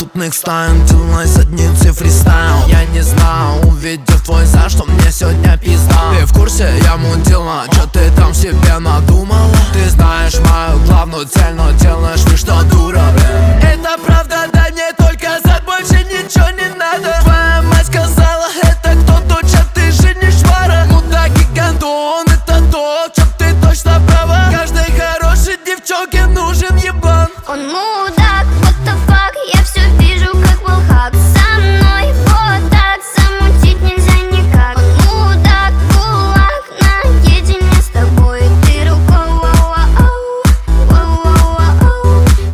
Тут next time, делай задницы фристайл. Я не знаю, увидев твой зад, что мне сегодня пизда. Ты в курсе, я мудила, чё ты там себе надумала?